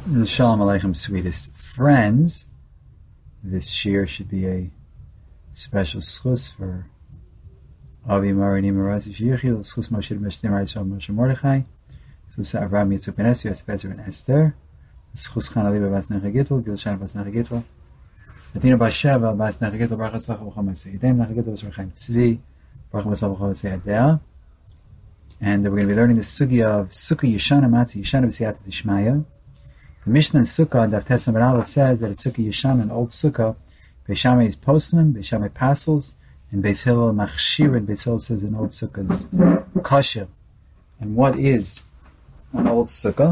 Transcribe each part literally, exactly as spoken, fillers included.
Shalom Aleichem, sweetest friends. This shir should be a special schus for Avi Mari Nimarazi Shiyichil, schus Moshe Meshtem Raitzal Moshe Mordechai, schus Avram Yitzchak Ben Esther, Yosef Ezer Ben Esther, schus Chana Liba Bas Nechagitl, Gil Shana Bas Nechagitl, Latina Bas Sheva Bas Nechagitl, Baruch Hatzlach B'chol Masei Yedem, Nechagitl Bas Rechaim Tzvi, Baruch Hatzlach B'chol Masei Yedem. And we're going to be learning the sugya of Sukkah Yeshana Matzi Yeshana B'siyata D'Shmaya. The Mishnah in Sukkah, Daf Tesam Ben Aleph, says that a Sukkah Yeshana, an old Sukkah, Beis Shammai is postman, Beis Shammai passels, and Beis Hillel machshir, and Beis Hillel says an old Sukkah is kosher. And what is an old Sukkah?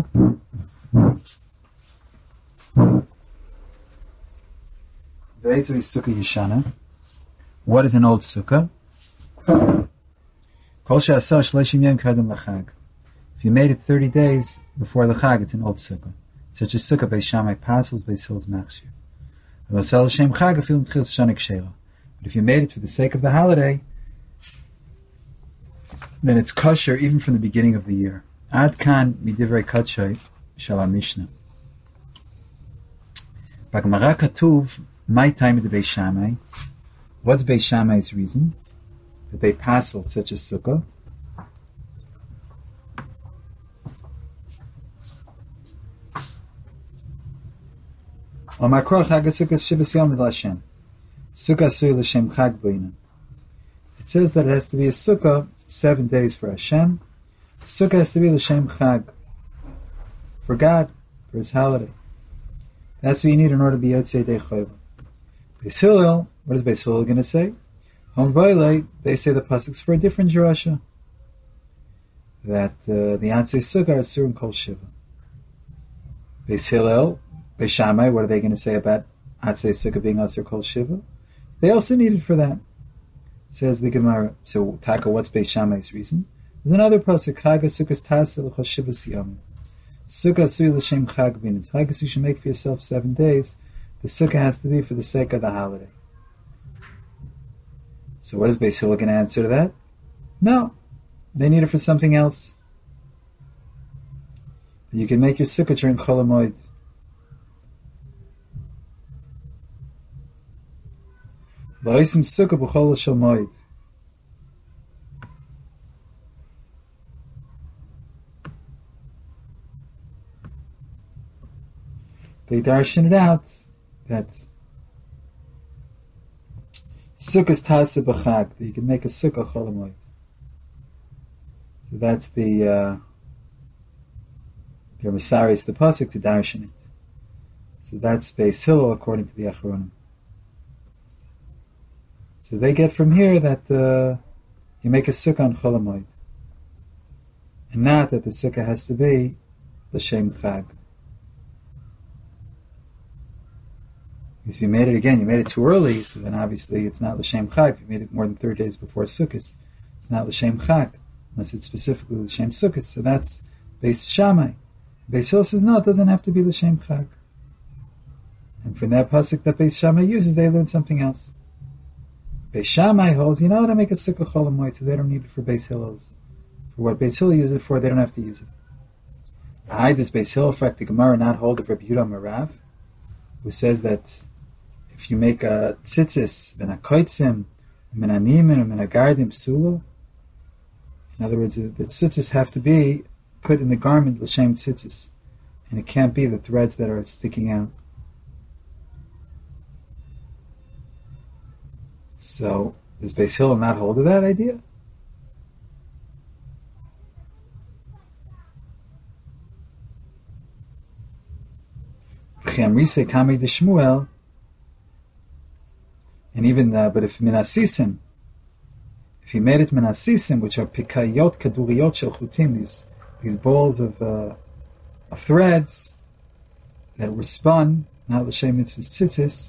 Ve'etzu is Sukkah Yeshana. What is an old Sukkah? Kol she'asah shloshim yom kadam l'chag. If you made it thirty days before the Chag, it's an old Sukkah. Such as Sukkah Beis Shammai passels, Beis Hillel's machshir. But if you made it for the sake of the holiday, then it's kosher even from the beginning of the year. Ad kan midivrei kachay shal Mishnah. B'Gemara katuv my time of the Beis Shammai. What's Beis Shammai's reason that they passel such a sukkah? It says that it has to be a sukkah seven days for Hashem. Sukkah has to be l'shem chag, for God, for His holiday. That's what you need in order to be yotzei dei chayva. Beis Hillel, what is Beis Hillel going to say? Hom Vailei, they say the pasuk's for a different drasha, that uh, the Atzei Sukkah is Surah Kol Shiva. Beis Hillel, Beis Shammai, what are they going to say about Atzei Sukkah being Asur Kol Shiva? They also need it for that. Says the Gemara. So, Taka, what's Beis Shammai's reason? There's another pasuk, Chag Sukkah's Tasa L'chol Shiva Siyam. Sukkah Asur L'Shem Chag Bin. Chag you should make for yourself seven days. The Sukkah has to be for the sake of the holiday. So, what is Beis Hillel going to answer to that? No. They need it for something else. You can make your Sukkah during Chol HaMoed. V'oisim sukkah b'chol shel moed. They darshan it out that sukkah's tasa b'chag, that you can make a sukkah chol moed. So that's the uh, the Masaris, the pasuk to darshan it. So that's Beis Hillel according to the Achronim. So they get from here that uh, you make a sukkah on Chol HaMoed, and not that the sukkah has to be l'shem chag. If you made it again, you made it too early, so then obviously it's not l'shem chag. If you made it more than thirty days before Sukkot, it's not l'shem chag, unless it's specifically l'shem Sukkot. So that's Beis Shammai. Beis Hillel says no, it doesn't have to be l'shem chag. And from that pasuk that Beis Shammai uses, they learn something else. Beis Shammai holds, you know how to make a sukkah chol HaMoed, so they don't need it for Beis Hillel's. For what Beis Hillel uses it for, they don't have to use it. I, does Beis Hillel, in fact, the Gemara not hold of Rabbi Yehuda Marav, who says that if you make a tzitzis, ben ha-koitzim, ben ha-nimin, ben ha-gardim, psula, in other words, the tzitzis have to be put in the garment, l'shem tzitzis, and it can't be the threads that are sticking out. So, does Beis Hillel not hold of that idea? And even the, but if minasisim, if he made it minasisim, which are pikayot kaduriyot shel chutim, these these balls of uh, of threads that were spun, not l'shem mitzvah tzitzis,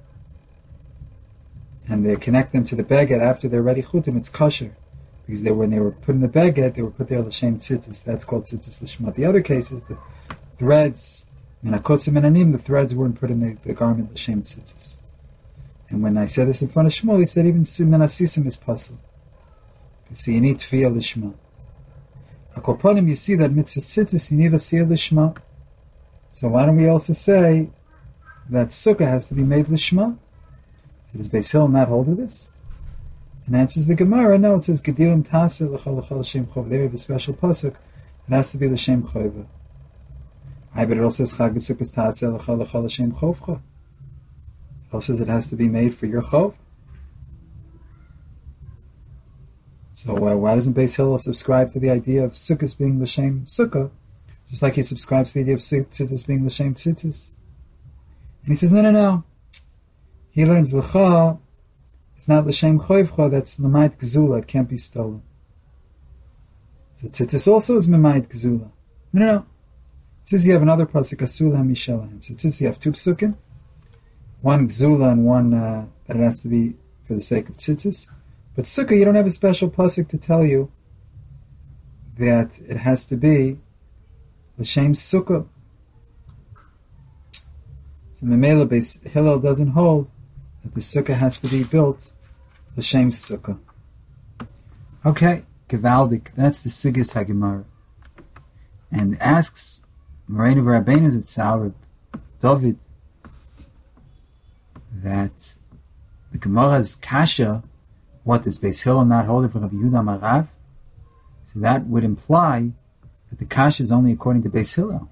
and they connect them to the beged after they're ready chutim, it's kosher. Because they, when they were put in the beged, they were put there l'shem tzitzis. That's called tzitzis l'shma. The other cases, the threads, in akotzim and anim, the threads weren't put in the, the garment l'shem tzitzis. And when I said this in front of Shmuel, he said even menasisim is possible. So you need tefillah l'shma. Akoponim, you see that mitzvah tzitzis, you need a siyah l'shma. So why don't we also say that sukkah has to be made l'shma? So does Beis Hillel not hold of this? And answers the Gemara, no, it says Gedilim Taseh l'chol l'chol l'shem chov. They have a special pasuk. It has to be l'shem chova. I but it also says Chag Sukkos Taseh l'chol l'chol l'shem chovcha. It also says it has to be made for your chov. So uh, why doesn't Beis Hillel subscribe to the idea of sukkahs being l'shem sukkah, just like he subscribes to the idea of tzitzis being l'shem tzitzis? And he says, no, no, no. He learns l'cha. It's not l'shem choivcha, that's l'mayit gzula, it can't be stolen. So tzitzis also is l'mayit gzula. No, no, no. Tzitzis you have another pasuk, asulam mishalahem. So tzitzis you have two psukim, one gzula and one uh, that it has to be for the sake of tzitzis. But sukkah, you don't have a special pasuk to tell you that it has to be l'shem sukkah. So Memela Beis Hillel doesn't hold that the sukkah has to be built l'shem sukkah. Okay, Gevaldik, that's the Sigis HaGemara. And asks Moreinu Rabbeinu Zatzal, David, that the Gemara's kasha, what does Beis Hillel not hold it for Rabbi Yehuda Marav? So that would imply that the kasha is only according to Beis Hillel.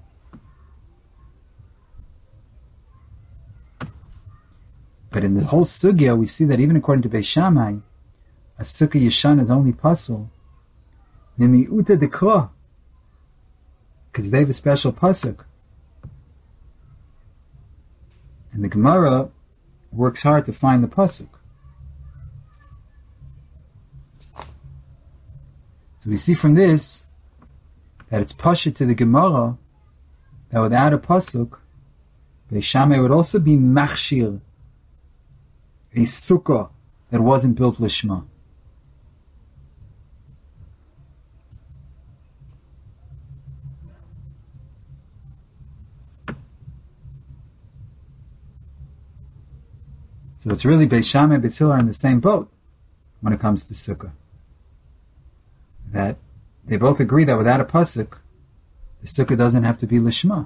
But in the whole sugya, we see that even according to Beis Shammai, a sukkah yeshan is only pasul mimiuta dekra, because they have a special pasuk. And the Gemara works hard to find the pasuk. So we see from this that it's pasha to the Gemara that without a pasuk, Beis Shammai would also be machshir a sukkah that wasn't built lishma. So it's really Beis Shammai and Beis Hillel are in the same boat when it comes to sukkah. That they both agree that without a pasuk, the sukkah doesn't have to be lishma.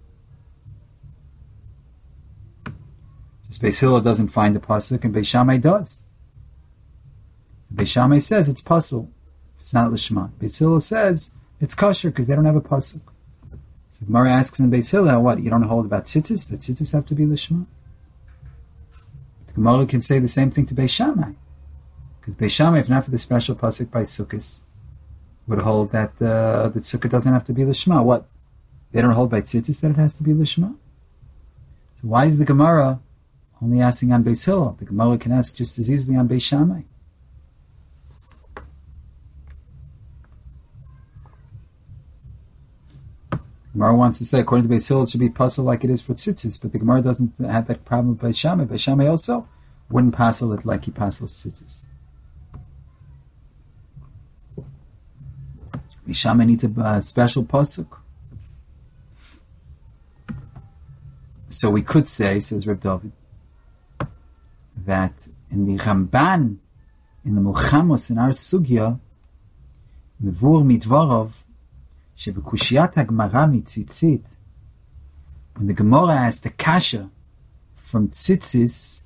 Just Beis Hillel doesn't find the pasuk, and Beis Shammai does. So Beis Shammai says it's pasul. It's not lishma. Beis Hillel says it's kosher because they don't have a pasuk. So the Gemara asks in Beis Hillel, what, you don't hold about tzitzis? That tzitzis have to be lishma? The Gemara can say the same thing to Beis Shammai. Because Beis Shammai, if not for the special pasuk by Sukkos, would hold that uh, the sukkah doesn't have to be lishma. What? They don't hold by tzitzis that it has to be lishma? So why is the Gemara only asking on Beis Hillel? The Gemara can ask just as easily on Beis Shammai. The Gemara wants to say, according to Beis Hillel, it should be pasul like it is for tzitzis, but the Gemara doesn't have that problem with Beis Shammai. Beis Shammai also wouldn't pasul it like he pasels tzitzis. Beis Shammai needs a uh, special pasuk. So we could say, says Reb David, that in the Ramban, in the Milchamos, in our Sugya, Mevur Midvarov, Shebekushiyat HaGemara Mitzitzit, when the Gemara asked the Kasha from Tzitzis,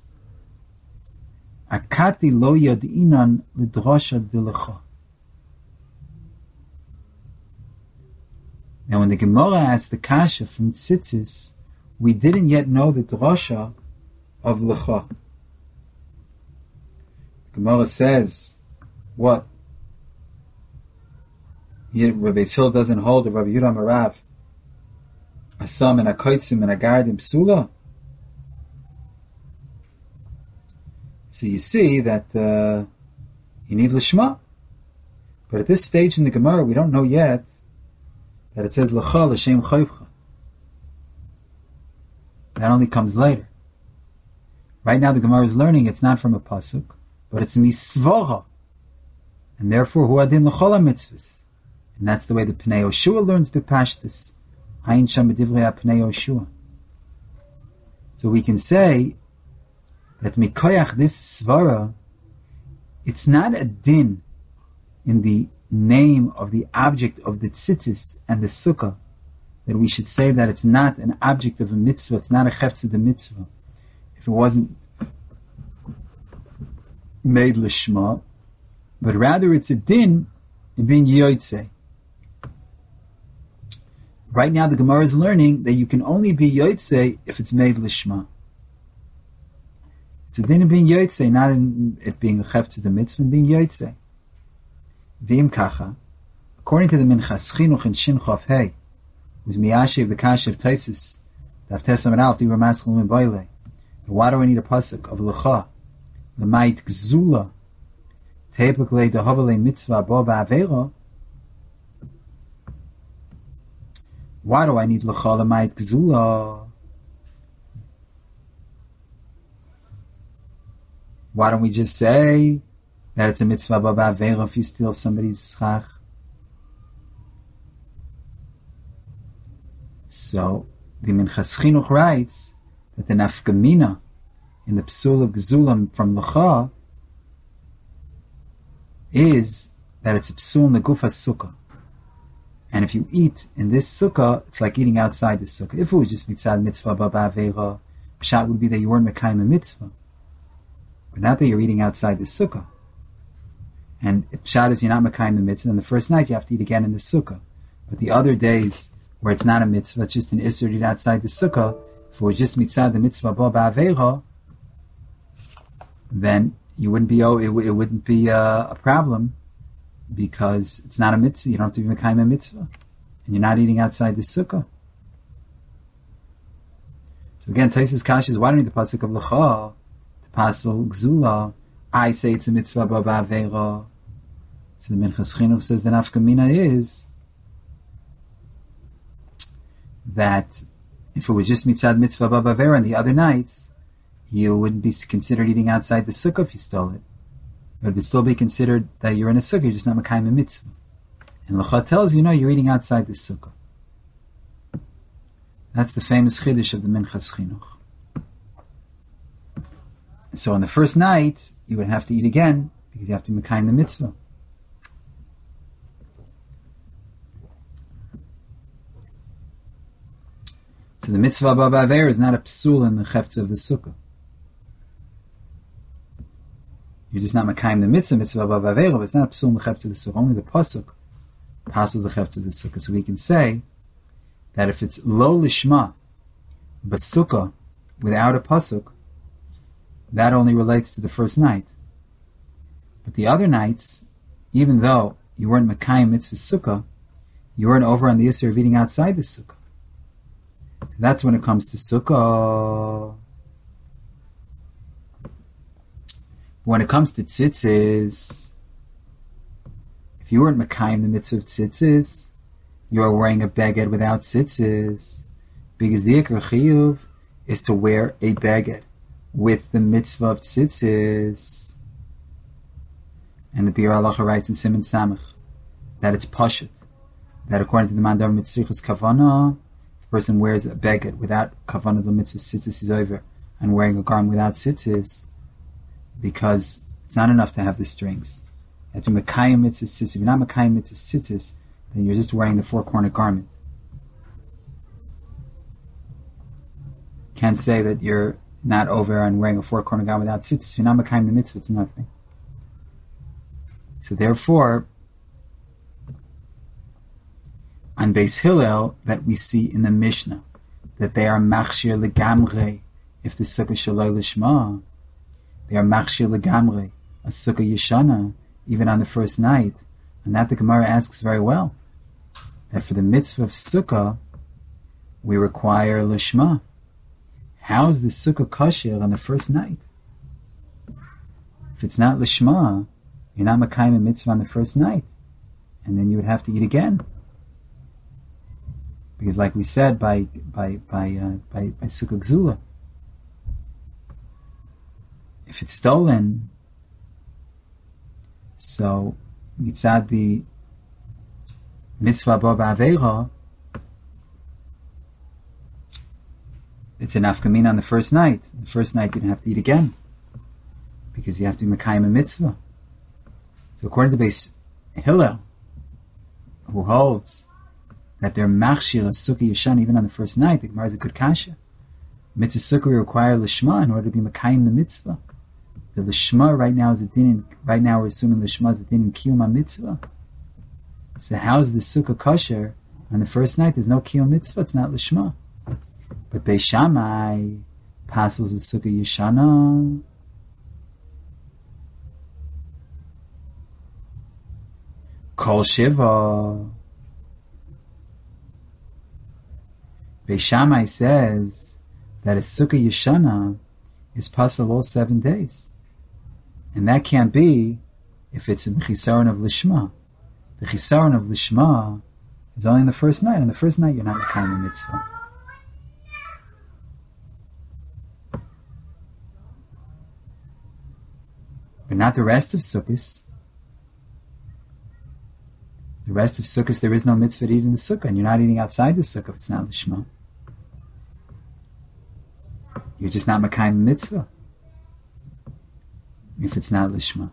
Akati lo yadinan lidrosha dilecha. Now when the Gemara asked the Kasha from Tzitzis, we didn't yet know the drosha of lecha. The Gemara says, what? Rabbi Hillel doesn't hold of Rabbi Yehuda Marav Asam and Akoitzim and Agardim Psula. So you see that uh, you need Lishma. But at this stage in the Gemara, we don't know yet that it says Lecha L'Shem Chayvcha. That only comes later. Right now the Gemara is learning it's not from a pasuk, but it's misvoha. And therefore, hu adin l'chol ha-mitzvahs. And that's the way the Pnei Yoshua learns b'pashtus. Ayin sham b'divrei ha-Pnei Yoshua. So we can say that mikoyach this svara, it's not a din in the name of the object of the tzitzis and the sukkah that we should say that it's not an object of a mitzvah, it's not a chefetz de mitzvah, if it wasn't made lishma, but rather it's a din in being yoytze. Right now the Gemara is learning that you can only be yoytze if it's made lishma. It's a din in being yoytze, not in it being a chefetz de mitzvah, and being yoytze. V'im kacha, according to the Minchas Chinuch in Shin Chof Hey, who's Miyashiv the Kasha of Taisis, Daf Tesam and Alf, Dibur Maschel and Boile. Why do I need a pasuk of Lecha, the Mait Gzula, Tepukle de Havale Mitzvah Bo Ba'avera? Why do I need Lecha the Mait Gzula? Why don't we just say that it's a mitzvah Bo Ba'avera if you steal somebody's schach? So, the Minchas Chinuch writes that the nafkamina in the psul of Gezulam from Lecha is that it's a psul in the gufa sukkah. And if you eat in this sukkah, it's like eating outside the sukkah. If it was just mitzad mitzvah ba'avera, pshat would be that you weren't mekayim a mitzvah. But not that you're eating outside the sukkah. And if pshat is you're not mekayim the mitzvah, then the first night you have to eat again in the sukkah. But the other days, where it's not a mitzvah, it's just an isser to eat outside the sukkah, if it was just mitzvah the mitzvah bo ba'avera, then you wouldn't be oh, it, it wouldn't be a, a problem, because it's not a mitzvah. You don't have to be mekayim a mitzvah, and you're not eating outside the sukkah. So again, Taisus Kash is why don't you need the pasuk of Lecha, the pasuk Gzula? I say it's a mitzvah bo ba'avera. So the Minchas Chinuch says the nafkamina is that if it was just mitzad mitzvah ba'avera and the other nights, you wouldn't be considered eating outside the sukkah if you stole it. It would still be considered that you're in a sukkah, you're just not mekayim a mitzvah. And Lecha tells you, no, you're eating outside the sukkah. That's the famous chiddush of the Minchas Chinuch. So on the first night, you would have to eat again, because you have to be mekayim the mitzvah. So the mitzvah ba'avera is not a psul in the chefetz of the sukkah. You're just not mekayim the mitzvah, mitzvah ba'avera, but it's not a psul in the chefetz of the sukkah. Only the pasuk passes the chefetz of the sukkah. So we can say that if it's lo lishma, basukkah, without a pasuk, that only relates to the first night. But the other nights, even though you weren't mekayim mitzvah sukkah, you weren't over on the issur of eating outside the sukkah. That's when it comes to sukkah. When it comes to tzitzis, if you weren't mekayim the mitzvah of tzitzis, you are wearing a beged without tzitzis, because the ikar chiyuv is to wear a beged with the mitzvah of tzitzis. And the Bir Halacha writes in Siman Samach that it's pashut, that according to the Mandar Mitzrichas Kavana, person wears a beged without kavanah the mitzvah tzitzis is over, and wearing a garment without tzitzis, because it's not enough to have the strings. You have to mekayim mitzvah tzitzis. If you're not mekayim mitzvah tzitzis, then you're just wearing the four-corner garment. Can't say that you're not over and wearing a four-corner garment without tzitzis. If you're not mekayim the mitzvah, it's nothing. So therefore, on Beis Hillel, that we see in the Mishnah, that they are machshir legamre, if the sukkah shaloi lishma, they are machshir legamre, a sukkah yeshana, even on the first night. And that the Gemara asks very well, that for the mitzvah of sukkah, we require lishma. How is the sukkah kosher on the first night? If it's not lishma, you're not mekayim a mitzvah on the first night, and then you would have to eat again. Because, like we said, by by by uh, by, by sukkah gzula, if it's stolen, so mitzad the mitzvah bo ba'avera, it's an afkamin on the first night. The first night you don't have to eat again, because you have to mekayim a mitzvah. So according to Beis Hillel, who holds that they're machshir a sukkah yeshan even on the first night. The Gemara is a good kasha. Mitzvah sukkah we require lishma in order to be makayim the mitzvah. The lishma right now is a din. In, right now we're assuming lishma is a din in kiyum mitzvah. So how is the sukkah kosher on the first night? There's no kiyum mitzvah. It's not lishma. But Beis Shammai passes the sukkah yeshana. Kol shiva. Beis Shammai says that a sukkah yeshana is passel all seven days. And that can't be if it's a chisaron of lishma. The chisaron of lishma is only on the first night. On the first night, you're not mekayim a mitzvah. But not the rest of sukkahs. The rest of sukkahs, there is no mitzvah to eat in the sukkah, and you're not eating outside the sukkah if it's not lishma. You're just not mekayim mitzvah if it's not lishma.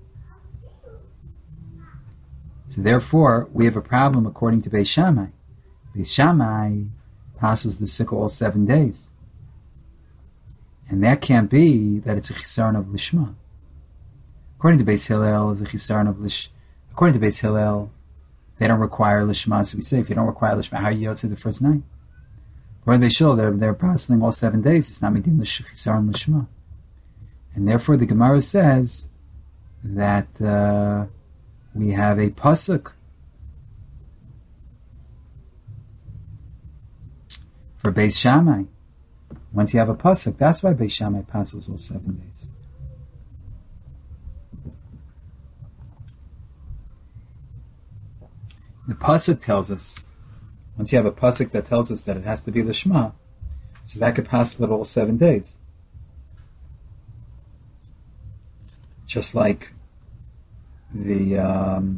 So therefore, we have a problem according to Beis Shammai. Beis Shammai passes the sukkah all seven days. And that can't be that it's a chisaron of lishma. According to Beis Hillel, it's a chisaron of lish. According to Beis Hillel, they don't require lishma. So we say, if you don't require lishma, how are you yotze the first night? According to Beis Hillel, they're, they're passing all seven days. It's not midin chisaron lishma. And therefore, the Gemara says that uh, we have a pasuk for Beis Shammai. Once you have a pasuk, that's why Beis Shammai passes all seven days. The pasuk tells us, once you have a pasuk that tells us that it has to be lishma, so that could pass it all seven days. Just like the um,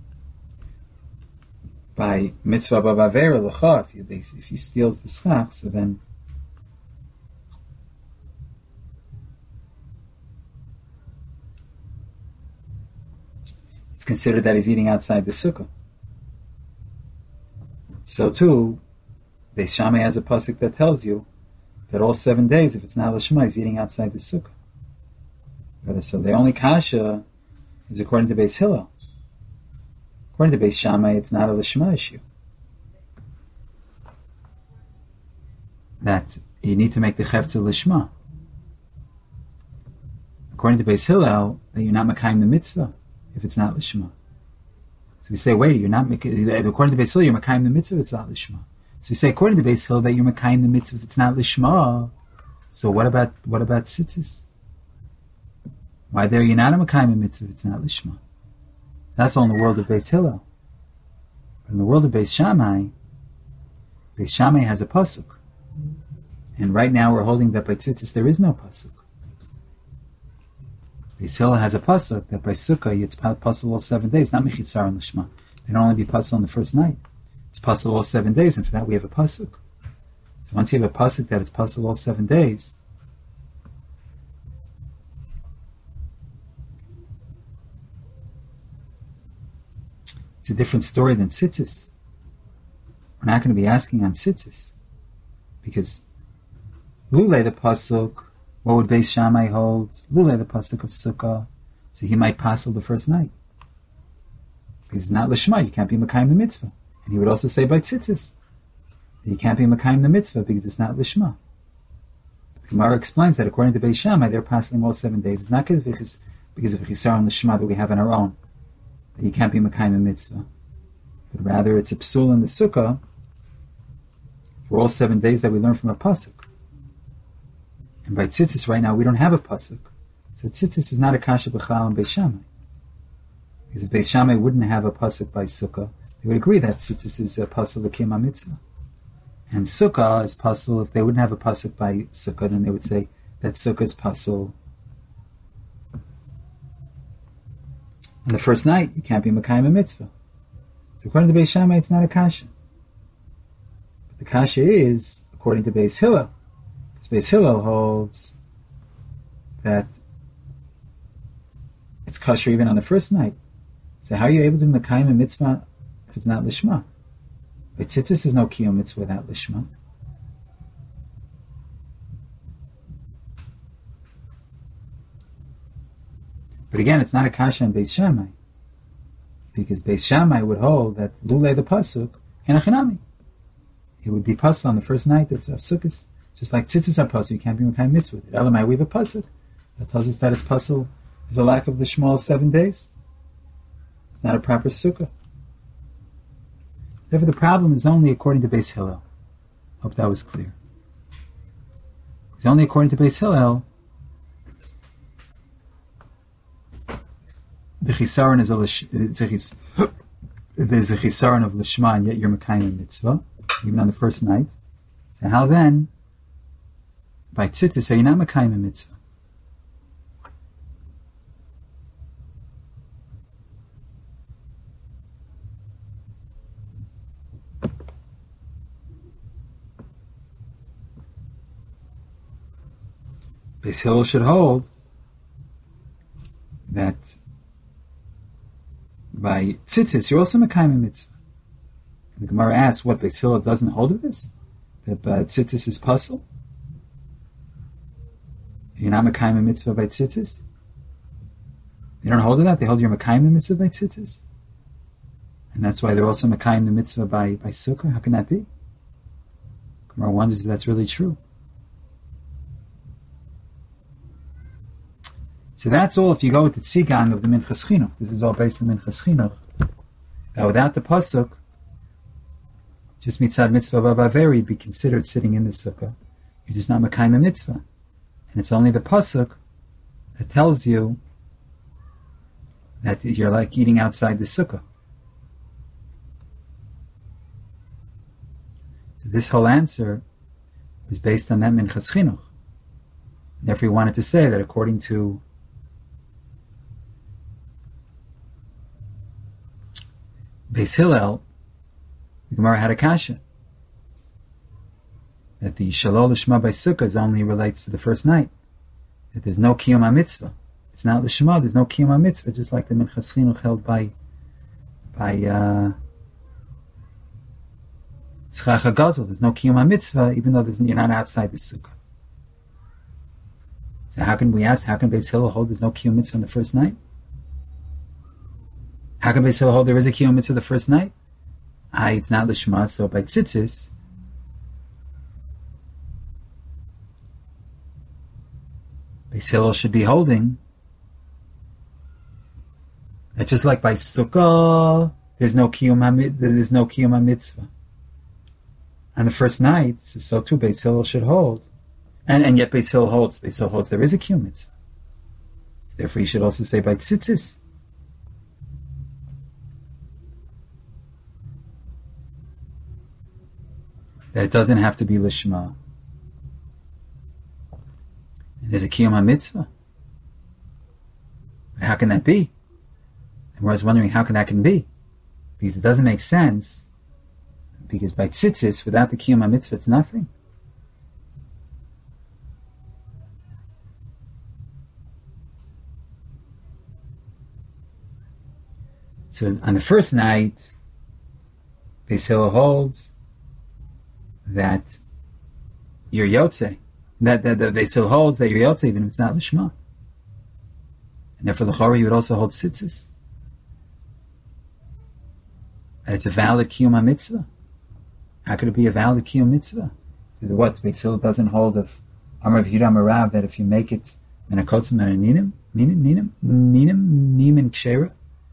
by mitzvah b'avera l'cha, if, you, if he steals the schach, so then it's considered that he's eating outside the sukkah. So too, Beis Shammai has a pasuk that tells you that all seven days, if it's not lishma, he's eating outside the sukkah. But so the only kasha is according to Beis Hillel. According to Beis Shammai, it's not a lishma issue. That you need to make the chefetz lishma. According to Beis Hillel, that you're not makayim the mitzvah if it's not lishma. So we say, wait, you're not according to Beis Hillel, you're makayim the mitzvah if it's not lishma. So we say, according to Beis Hillel, that you're makayim the mitzvah if it's not lishma. So what about what about tzitzis? Why there you're not a makayim mitzvah if it's not lishma? That's all in the world of Beis Hillel. But in the world of Beis Shammai, Beis Shammai has a pasuk, and right now we're holding that by tzitzis there is no pasuk. Beis Hillel has a pasuk that by sukkah it's pasuk all seven days, not mechitzar and lishma. They don't only be pasuk on the first night. It's pasuk all seven days, and for that we have a pasuk. So once you have a pasuk that it's pasuk all seven days, it's a different story than tzitzis. We're not going to be asking on tzitzis, because lulei the pasuk, what would Beis Shammai hold? Lulei the pasuk of sukkah, so he might passel the first night. Because it's not lishma, you can't be makayim the mitzvah. And he would also say by tzitzis that you can't be makayim the mitzvah because it's not lishma. The Gemara explains that according to Beis Shammai, they're passing all seven days. It's not because because of chisaron lishma that we have on our own that you can't be makayim the mitzvah, but rather it's a psul in the sukkah for all seven days that we learn from a pasuk. And by tzitzis right now we don't have a pasuk, so tzitzis is not a kasha b'chal on Beis Shammai. Because if Beis Shammai wouldn't have a pasuk by sukkah, they would agree that tzitzis is a pasuk l'kim mitzvah, and sukkah is pasuk. If they wouldn't have a pasuk by sukkah, then they would say that sukkah is pasuk. On the first night, you can't be makayim a mitzvah. So according to Beis Shammai, it's not a kasha. But the kasha is according to Beis Hillel. Because Beis Hillel holds that it's kosher even on the first night. So how are you able to be makayim a mitzvah if it's not lishma? By tzitzis is no kiyum mitzvah without lishma. But again, it's not a kasha in Beis Shammai, because Beis Shammai would hold that lulei the pasuk in a chinami. It would be pasuk on the first night of, of Sukkot, just like tzitzis are pasuk. You can't be mekayim mitzvah with it. Elamai, we have a pasuk that tells us that it's pasuk with the lack of the shmol seven days. It's not a proper sukkah. Therefore, the problem is only according to Beis Hillel. Hope that was clear. It's only according to Beis Hillel. The chisaron is a lish, it's a chis, there's a chisaron of lishma, and yet you're mekayim mitzvah, even on the first night. So how then, by tzitzis, are you not mekayim mitzvah? Beis Hillel should hold that by tzitzis, you're also mekayim mitzvah. And the Gemara asks, what, Beis Hillel doesn't hold of this? That by tzitzis is puzzle? You're not mekayim mitzvah by tzitzis? They don't hold of that? They hold your mekayim mitzvah by tzitzis? And that's why they're also mekayim the mitzvah by, by sukkah? How can that be? Gemara wonders if that's really true. So that's all if you go with the tzigang of the Minchas Chinuch. This is all based on Minchas Chinuch. Now without the pasuk, just mitzad mitzvah b'averi, you'd be considered sitting in the sukkah. You're just not mekayim a mitzvah. And it's only the pasuk that tells you that you're like eating outside the sukkah. So this whole answer was based on that Minchas Chinuch. Therefore he wanted to say that according to Beis Hillel, the Gemara had a kasha that the shalol lishma by sukkahs only relates to the first night. That there's no kiyum ha-mitzvah. It's not lishma. There's no kiyum ha-mitzvah, just like the Minchas Chinuch held by by uh, Tzchach HaGazel. There's no kiyum ha-mitzvah, even though there's, you're not outside the sukkah. So how can we ask? How can Beis Hillel hold there's no kiyum mitzvah on the first night? How can Beis Hillel hold there is a kiyum mitzvah the first night? Ah, it's not lishma, so by tzitzis, Beis Hillel should be holding that just like by sukkah, there's no kiyum ha- there's no kiyum ha-mitzvah. On the first night, so too Beis Hillel should hold, and and yet Beis Hillel holds Beis Hillel holds there is a kiyum mitzvah. Therefore, you should also say by tzitzis. That it doesn't have to be lishma. And there's a kiyum ha-mitzvah. But how can that be? And I was wondering how can that can be? Because it doesn't make sense. Because by tzitzis, without the kiyum ha-mitzvah, it's nothing. So on the first night, Beis Hillel holds that you're yotze, that, that, that they still holds that you're yotze even if it's not lishma. And therefore the Chora you would also hold tzitzis. That it's a valid kiyum ha-mitzvah. How could it be a valid kiyum mitzvah? What, Beis Hillel doesn't hold of Amar V'Yidam Arav that if you make it menakotzim and ninim, ninim, ninim, ninim, ninim kshera,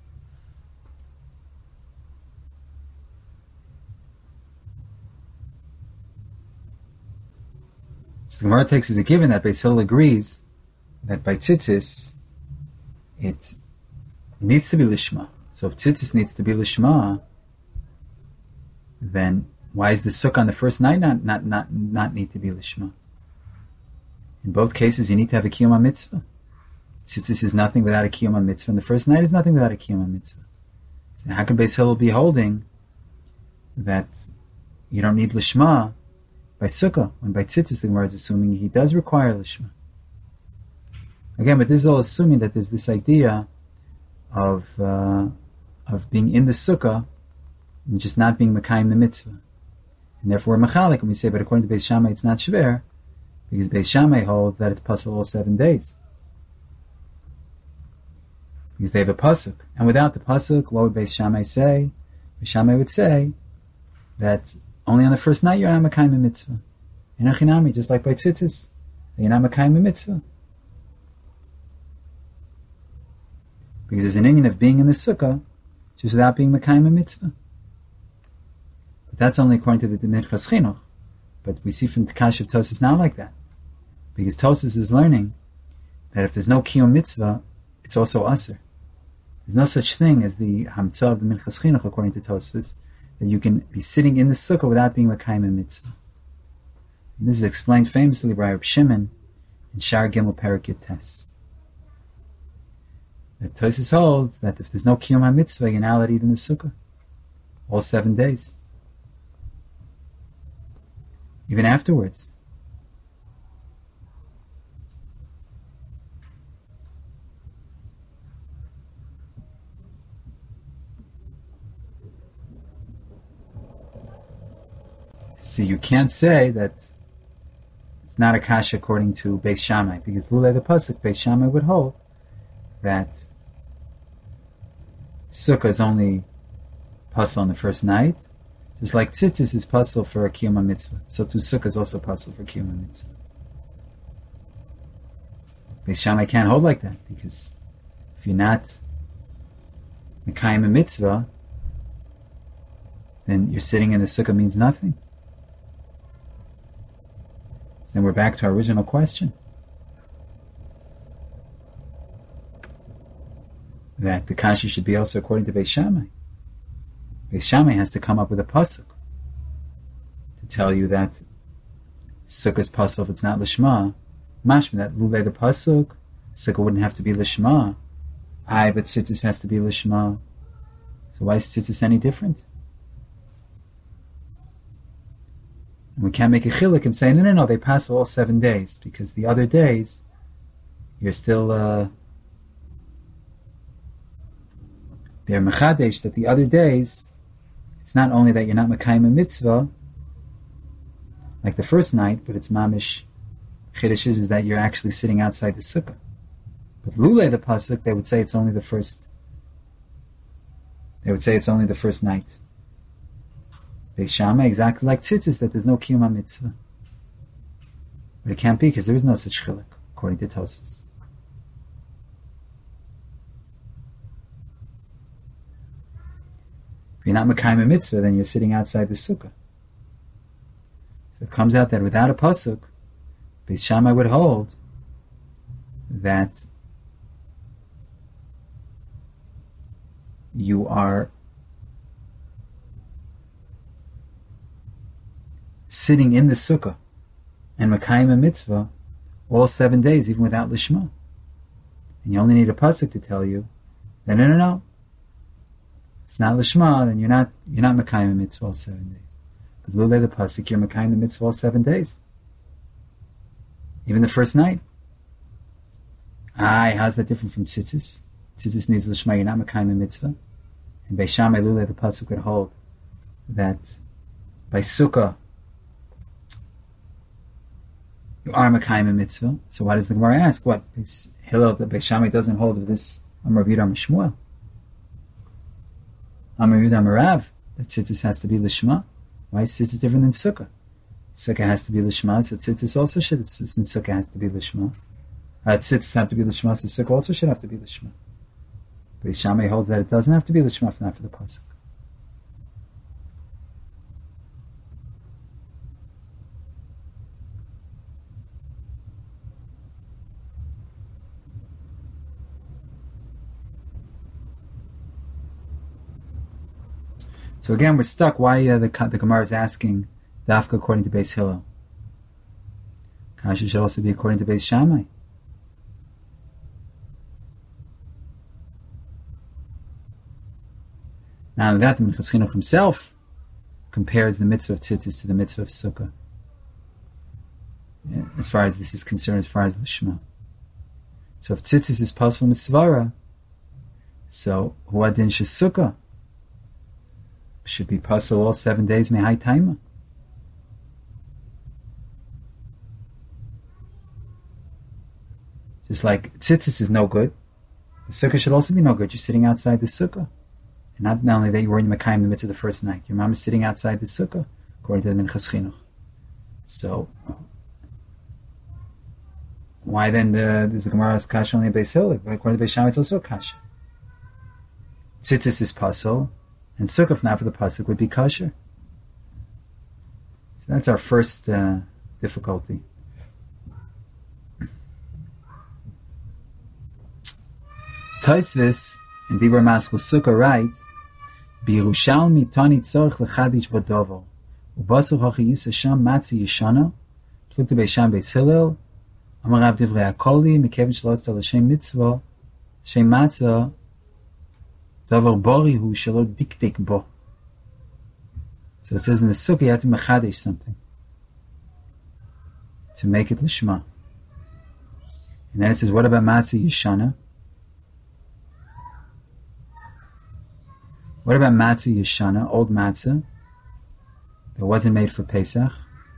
so the Gemara takes as a given that Beis Hillel agrees that by tzitzis it needs to be lishma. So if tzitzis needs to be lishma, then why is the sukkah on the first night not not not not need to be lishma? In both cases, you need to have a kiyum ha-mitzvah. Tzitzis is nothing without a kiyum ha-mitzvah, and the first night is nothing without a kiyum ha-mitzvah. So how can Beis Hillel be holding that you don't need lishma by sukkah, when by tzitzis the Gemara is assuming he does require lishma? Again, but this is all assuming that there's this idea of uh, of being in the sukkah and just not being Mekayim the mitzvah. And therefore we're Mechalik, and we say, but according to Beis Shammai it's not Shver, because Beis Shammai holds that it's Pasal all seven days. Because they have a Pasuk. And without the Pasuk, what would Beis Shammai say? Beis Shammai would say that only on the first night you're not Mekayim a mitzvah. In Achinami, just like by Tzitzis, you're not Mekayim a mitzvah. Because there's an Indian of being in the Sukkah, just without being Mekayim a mitzvah. But that's only according to the Minchas Chinuch. But we see from the Kash of Tosas not like that. Because Tosas is learning that if there's no Kiyum mitzvah, it's also Aser. There's no such thing as the Hamtzah of the Minchas Chinuch, according to Tosas, that you can be sitting in the Sukkah without being Mekayim a mitzvah. And this is explained famously by Reb Shimon in Shar Gimel Perek Yud Tes. That Tosas holds that if there's no Kiyum HaMitzvah, you're not allowed to eat in the Sukkah. All seven days. Even afterwards. So you can't say that it's not a kasha according to Beis Shammai, because Lulei the Pasuk, Beis Shammai would hold that Sukkah is only pasal on the first night, just like Tzitzis is pasal for a Kiyum mitzvah. So too Sukkah is also pasal for Kiyum mitzvah. Beis Shammai can't hold like that, because if you're not Mekayim a mitzvah, then you're sitting in the Sukkah means nothing. Then we're back to our original question. That the kashi should be also according to Beis Shammai. Beis Shammai has to come up with a pasuk to tell you that Sukkah's pasuk if it's not lishma. Mashma that lulei the pasuk, Sukkah wouldn't have to be lishma. Aye, but tzitzis has to be lishma. So why is tzitzis any different? And we can't make a chiluk and say, no, no, no, they pass all seven days, because the other days, you're still, uh, they're mechadesh, that the other days, it's not only that you're not mekayim a mitzvah, like the first night, but it's mamish chiddush is that you're actually sitting outside the sukkah. But lulei the pasuk, they would say it's only the first, they would say it's only the first night. Beis Shammai, exactly like tzitzis, that there's no kiyum mitzvah. But it can't be, because there is no such chiluk, according to Tosfos. If you're not mekayim a mitzvah, then you're sitting outside the sukkah. So it comes out that without a pasuk, Beis Shammai would hold that you are sitting in the sukkah and mekayim a mitzvah all seven days, even without lishma. And you only need a pasuk to tell you, no, no, no, no. If it's not lishma, then you're not you're not mekayim a mitzvah all seven days. But lulei the pasuk, you're mekayim the mitzvah all seven days, even the first night. Aye, how's that different from tzitzis? Tzitzis needs lishma, you're not mekayim a mitzvah. And Beis Shammai lulei the pasuk would hold that by sukkah you are mekayim a mitzvah. So why does the Gemara ask? What? It's Hillel that Beis Shammai doesn't hold of this Amar Rav Yehuda Amar Shmuel. Amar Yehuda Amar Rav, that tzitzis has to be lishma. Why is tzitzis different than sukkah? Sukkah has to be lishma, so tzitzis also should, since sukkah has to be lishma. Uh, tzitzis have to be lishma, so sukkah also should have to be lishma. Beis Shammai holds that it doesn't have to be lishma, if not for the pasuk. So again, we're stuck. Why uh, the the Gemara is asking dafka according to Beis Hillel? Kasha should also be according to Beis Shammai. Now that the Minchas Chinuch himself compares the mitzvah of tzitzis to the mitzvah of sukkah, as far as this is concerned, as far as the Shema. So if tzitzis is pasal misvara, so huadin shesukkah. should be puzzle all seven days mehai taima. Just like tzitzis is no good, the sukkah should also be no good. You're sitting outside the sukkah. And not, not only that, you were in Mekayim in the midst of the first night. Your mom is sitting outside the sukkah, according to the Minchas Chinuch. So, why then the, there's a Gemara's kasha only in Beis Hillel? According to Beis Shammai, it's also a kasha. Tzitzis is pasul, and sukkah now for the pasuk would be kosher. So that's our first uh, difficulty. Tosfos in Dibur Maskil Sukkah write, "B'Yerushalmi tani tzorich lechadish b'dovo, u'basur hachi yisa sham matzi yishana, plukta beisham beis Hillel, amar Rav Divrei Akoli, mekevin shlotzta l'shem mitzvah, shem matzah, davar bori hu shelo dikdik bo." So it says in the Sukkah you have to mechadish something to make it lishma. And then it says, what about matzi yishana? What about matzah yeshana, old matzah, that wasn't made for Pesach?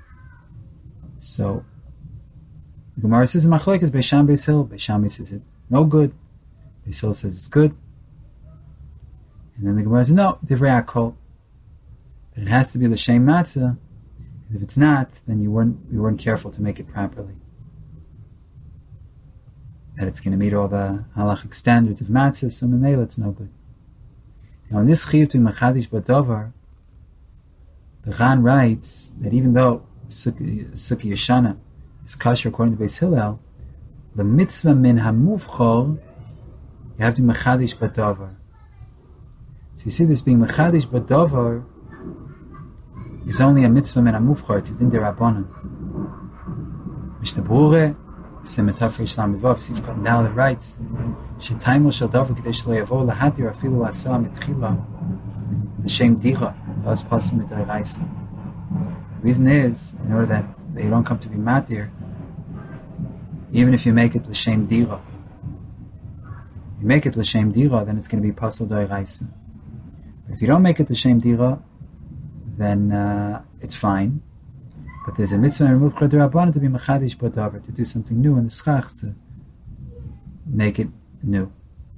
So, the Gemara says, Machlokes is Beis Shammai Beis Hillel. Beis Shammai says it no good. Beis Hillel says it's good. And then the Gemara says, no, Divrei Akol. But it has to be l'shem matzah. If it's not, then you weren't you weren't careful to make it properly. That it's going to meet all the halachic standards of matzah, so memela it's no good. Now in this chiyuv to mechadish b'davar, the Ran writes that even though Sukkah Yeshana is kosher according to Beis Hillel, the mitzvah min hamuvchor, you have to mechadish b'davar. So you see this being mechadish b'davar is only a mitzvah min hamuvchor, it's in the Rabbanan. Mishnah Berurah, Siman Tafresh Lamed Vav, Sif Katan Dalet writes, "Shetaimel shel davar k'dei shelo yavo lahatir afilu asa mitchila l'shem dicha as pasim mid'oraisa." The reason is, in order that they don't come to be matir, even if you make it l'shem dicha, you make it l'shem dicha, then it's going to be pasul d'oraisa. But if you don't make it l'shem dicha, then uh, it's fine. But there's a mitzvah and remove chad to be mechadish b'davar, to do something new in the schach, to make it new.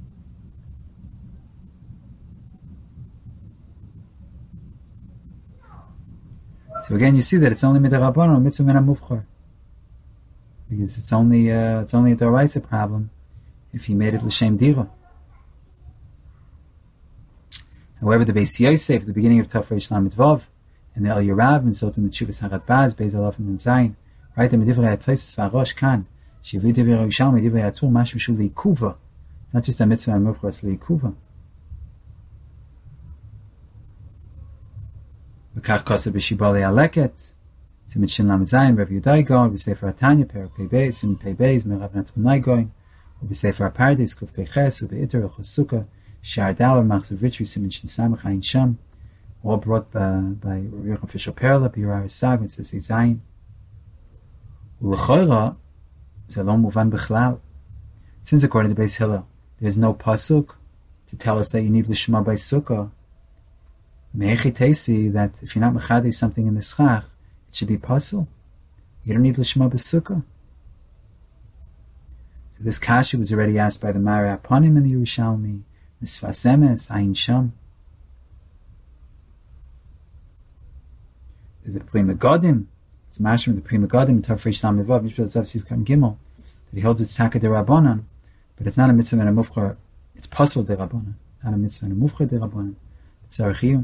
So again, you see that it's only midrabanan or mitzvah min hamuvchor, because it's only uh, it's only a doraisa problem if he made it l'shem dira. However, the Beis Yosef, at the beginning of Tafresh Lamed Vav, and the El Yerav, and so to the Tshuvas Harat Baz, Beis Alaf and Zayin, right? The Medivrei HaTosfos V'Arosh Kan, Shivri Divrei Yerushalmi, Divrei Atur, Mashma Shu Leikuva. It's not just a mitzvah and muvchor, it's Leikuva. V'kach Kosev B'Shibali Aleket, Simit Shin Lamed Zayin, Rav Yudai Goin, V'Sefer HaTanya, Perak Pei Beis, Simit Pei Beis, Merav Natmunai Goin, V'Sefer HaParadis, Kuf Pei Ches, V'Iter Echos Sukkah, Shar Dalar, Machzav Ritri, Simit Shin Samach Ayin Sham, all brought by, by Rabbi Yochanan Fisher Perla, B'Yurar Sag, and says Zayin. U'lechoira, Zalom Muvan B'chlal. Since according to Beis Hillel, there's no pasuk to tell us that you need l'shma by sukkah, me'echi teisi, that if you're not mechadei something in the schach, it should be pasul. You don't need l'shma by sukkah. So this kasha was already asked by the Mara Aponim in the Yerushalmi, the Sfas Emes, Ayin Sham. There's a Pri Megadim, it's a mashma of the Pri Megadim, Tafresh Lamed Vav, Mishpat Zav Siv Kam Gimel, that he holds it's taka de Rabbanan, but it's not a mitzvah and a muvchor, it's pasul de Rabbanan, not a mitzvah and a muvchor de Rabbanan, it's archiyum.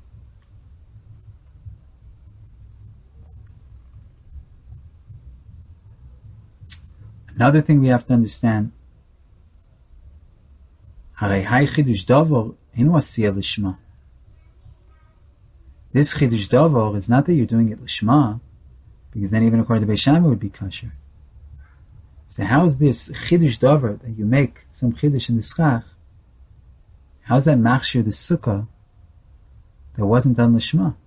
Another thing we have to understand, Harei hai chidush davar, inu asiyah lishma. This chidush davar is not that you're doing it lishma, because then even according to Beis Shammai it would be kosher. So how's this chidush davar that you make some chidush in the schach? How's that machshir the sukkah that wasn't done lishma?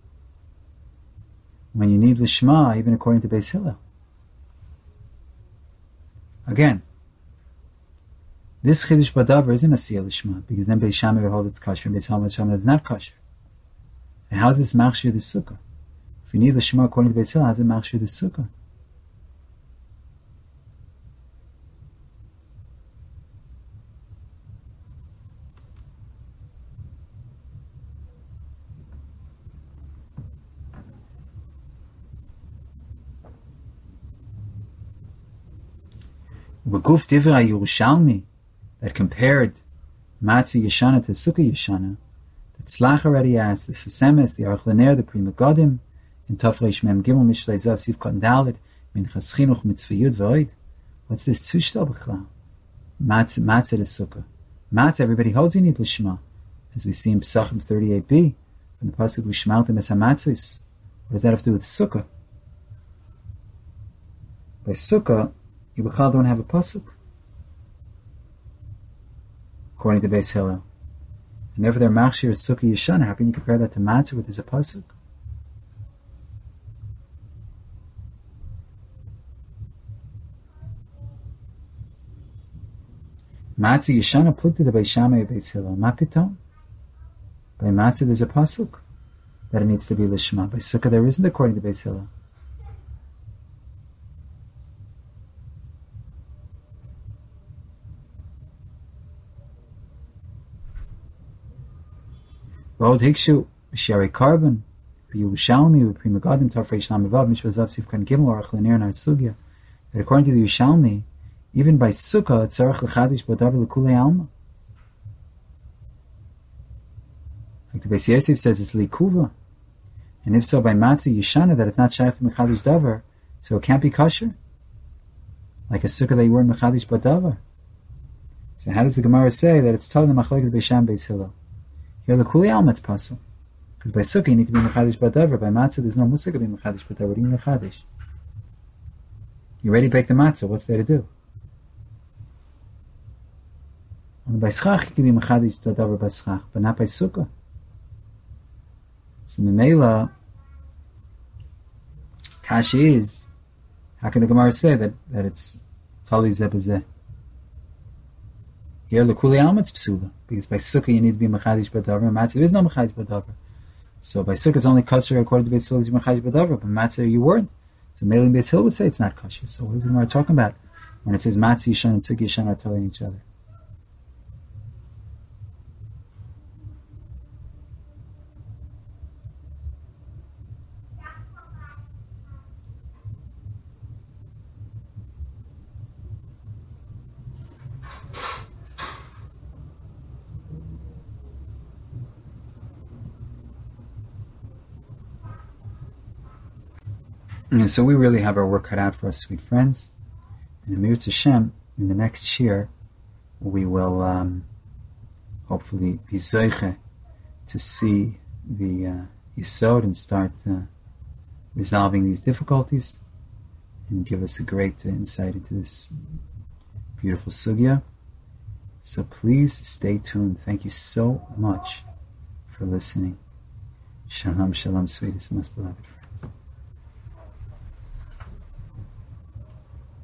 When you need lishma, even according to Beis Hillel. Again, this chidush badavar isn't a siyah lishma, because then Beis Shammai will hold it's kosher, and Beis Hillel is not kosher. And how's this machshir the sukkah? If you need the Shema according to Beis Hillel, how's it machshir the sukkah? Beguf Divrei Yerushalmi that compared Matzah Yeshana to Sukkah Yeshana, that Tzlach already asked, the Sesemes, the Aruch LaNer, the Pri Megadim, in Tov Reish Mem Gimel Mishlei Zav Siv Kotten Dalet, Minchas Chinuch Mitzvah Yud V'Oid. What's this Zushtal B'chlal? Matzah, Matzah to Sukkah. Matzah, everybody holds you need L'Shema, as we see in Pesachim thirty-eight b, from the pasuk V'Shmaltem Es HaMatzos. What does that have to do with Sukkah? By Sukkah, you don't have a pasuk, according to Beis Hillel. And therefore, their machshir is Sukkah Yeshana. How can you compare that to Matzah, where there's a pasuk? Matzah Yeshana plukta the Beis Shammai Beis Hillel. Ma pitom. By Matzah, there's a pasuk that it needs to be Lishma. By Sukkah, there isn't, according to Beis Hillel. V'od hikshu b'sharei karban b'Yerushalmi b'Pri Megadim Tov Reish Lamed Vav Mishpah Zav Siv Kotten Gimel Aruch LaNer and Sugya, that according to the Yerushalmi, even by Sukkah it's tzarich l'chadish b'davar l'kulei alma. Like the Beis Yosef says, it's likuva, and if so, by Matzah Yeshana, that it's not shaykh to mechadish davar, so it can't be kosher, like a Sukkah that you were mechadish b'davar. So how does the Gemara say that it's told in Machlokes Beis Shammai Beis Hillel? Here the Kuli Alma it's possible. Because by Sukkah you need to be Mechadish B'davar. By Matzah there's no Musik to be Mechadish B'davar. What do you mean Mechadish? You already bake the Matzah. What's there to do? And by Schach you can be Mechadish B'davar by Schach, but not by Sukkah. So Memela, Kashi is, how can the Gemara say that, that it's Tali Zebazeh? Here the Kuli Alma it's Psula. Because by Sukkah you need to be Mechadish B'davar, and Matzah there is no Mechadish B'davar. So by Sukkah it's only kosher according to Beis Hillel you're Mechadish B'davar, but Matzah you weren't. So Mele and Beis Hillel would say it's not kosher. So what is the Gemara talking about when it says Matzah Yishan and Sukkah Yishan are telling each other? And so we really have our work cut out for us, sweet friends. And Amir Tzashem, in the next year, we will um, hopefully be zeiche to see the uh, Yesod and start uh, resolving these difficulties and give us a great uh, insight into this beautiful sugya. So please stay tuned. Thank you so much for listening. Shalom, shalom, sweetest, most beloved friends.